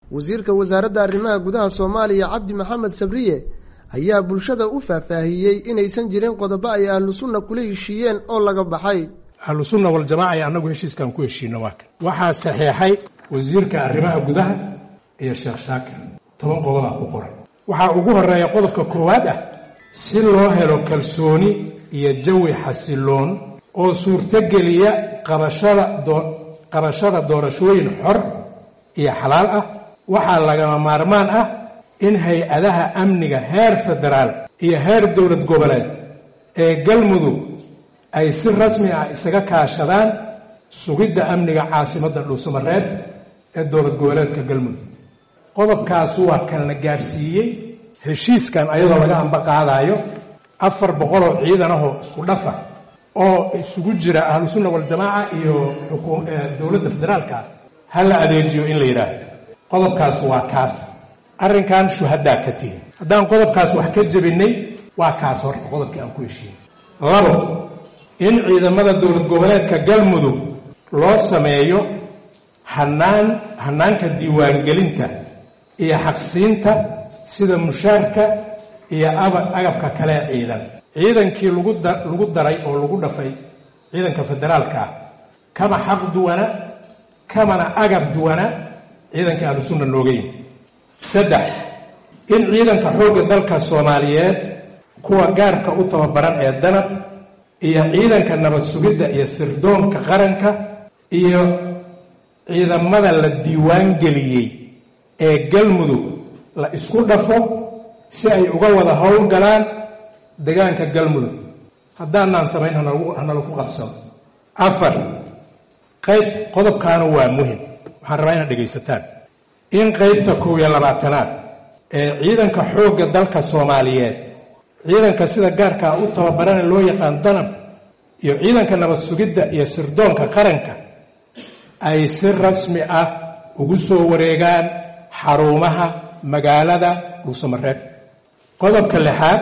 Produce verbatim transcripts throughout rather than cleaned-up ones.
wasiirka wasaaradda arrimaha gudaha Soomaaliya Cabdi Maxamed Sabriye ayaa bulshada u faahfaahiyay inaysan jirin qodobo ay ahlu sunna kula heshiiyeen oo laga baxay. ahlu sunna wal jamaa ay anagu heshiiskan ku heshiino waa kan waxa saxiixay wasiirka arrimaha gudaha iyo Sheekh Shaakir toban qodob ku qoran. waxa ugu horeeya qodobka koowaad ah si loo helo kalsooni iyo jawi xasiloon oo suurtageliya qabashada qabashada doorashooyin xor iyo xalaal ah waxa laga maarmaan ah in hay-adaha amniga heer federaal iyo heer dowlad goboleed ee galmudug ay si rasmi ah isaga kaashadaan sugidda amniga caasimadda Dhuusamareeb ee dowlad goboleedka galmudug. qodobkaas waa kan la gaarsiiyay heshiiskan ayadoo laga amba qaadayo afar boqol oo ciidan ah oo isku dhafa oo isugu jira ahlu sunna wal jamaa iyo xukuumadda dowladda federaalka hal adeejiyo in la yiraahdo qodobkaas waa kaas arrinkan shuhada ka tii hadaan qodobkaas wax ka jabinay waa kaas horta qodobkii aan ku heshiiyay. labo in ciidamada dowlad goboleedka galmudug loo sameeyo hanaan hanaanka diiwaangelinta iyo xaqsiinta sida mushaarka iyo agabka kale ciidan ciidankii lagu lagu daray oo lagu dhafay ciidanka federaalka kama xaq duwana kama agab duwana ciidanka ahlu sunna noogay. saddex in ciidanka xoogga dalka Soomaaliyeed kuwa gaarka u tababaran ee danab iyo ciidanka nabad sugidda iyo sirdoonka qaranka iyo ciidamada la diiwaan geliyay ee galmudug la isku dhafo si ay uga wada hawl galaan deegaanka galmudug haddaanaan samayn hanagu ku qabsano. afar qayb qodobkaana waa muhiim waxaan rabaa inaad dhegaysataan in qaybta kow iyo labaatanaad ee ciidanka xoogga dalka Soomaaliyeed ciidanka sida gaarka u tababaran loo yaqaan danab iyo ciidanka nabad sugidda iyo sirdoonka qaranka ay si rasmi ah ugu soo wareegaan xarumaha magaalada Dhuusamareeb. qodobka lixaad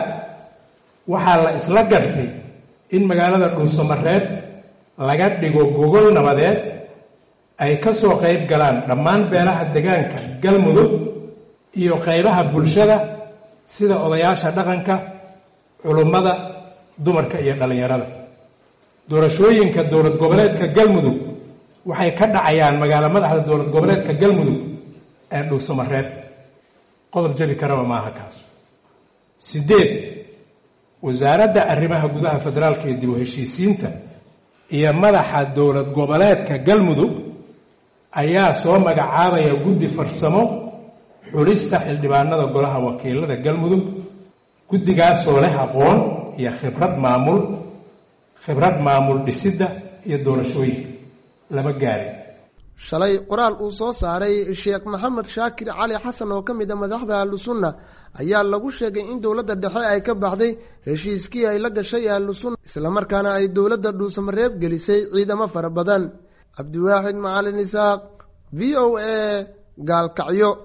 waxaa la isla gartay in magaalada Dhuusamareeb laga dhigo gogol nabadeed ay ka soo qayb galaan dhammaan beelaha deegaanka galmudug iyo qaybaha bulshada sida odayaasha dhaqanka culimada dumarka iyo dhalinyarada. doorashooyinka dowlad goboleedka galmudug waxay ka dhacayaan magaalada madaxda dowlad goboleedka galmudug ee Dhuusamareeb. qodob jabi karaba maaha kaas. sideed wasaaradda arrimaha gudaha federaalka iyo dib u heshiisiinta iyo madaxa dowlad goboleedka galmudug ayaa soo magacaabaya guddi farsamo xulista xildhibaanada golaha wakiilada galmudug. guddigaas oo leh aqoon iyo khibrad maamul khibrad maamul dhisidda iyo doorashooyinka lama gaarin. shalay qoraal uu soo saaray Sheekh Maxamed Shaakir Cali Xasan oo kamid ah madaxda ahlu sunna ayaa lagu sheegay in dowladda dhexe ay ka baxday heshiiskii ay la gashay ahlu sunna isla markaana ay dowladda Dhuusamareeb gelisay ciidamo fara badan. Cabdiwaaxid Macalin Isaaq V O A Gaalkacyo.